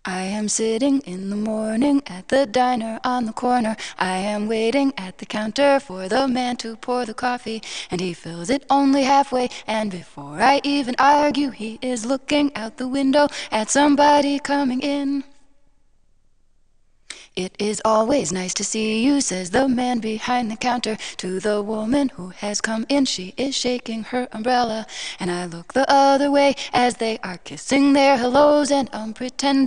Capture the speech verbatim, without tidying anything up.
I am sitting in the morning at the diner on the corner. I am waiting at the counter for the man to pour the coffee, and he fills it only halfway, and before I even argue, he is looking out the window at somebody coming in. "It is always nice to see you," says the man behind the counter to the woman who has come in. She is shaking her umbrella, and I look the other way as they are kissing their hellos, and I'm pretending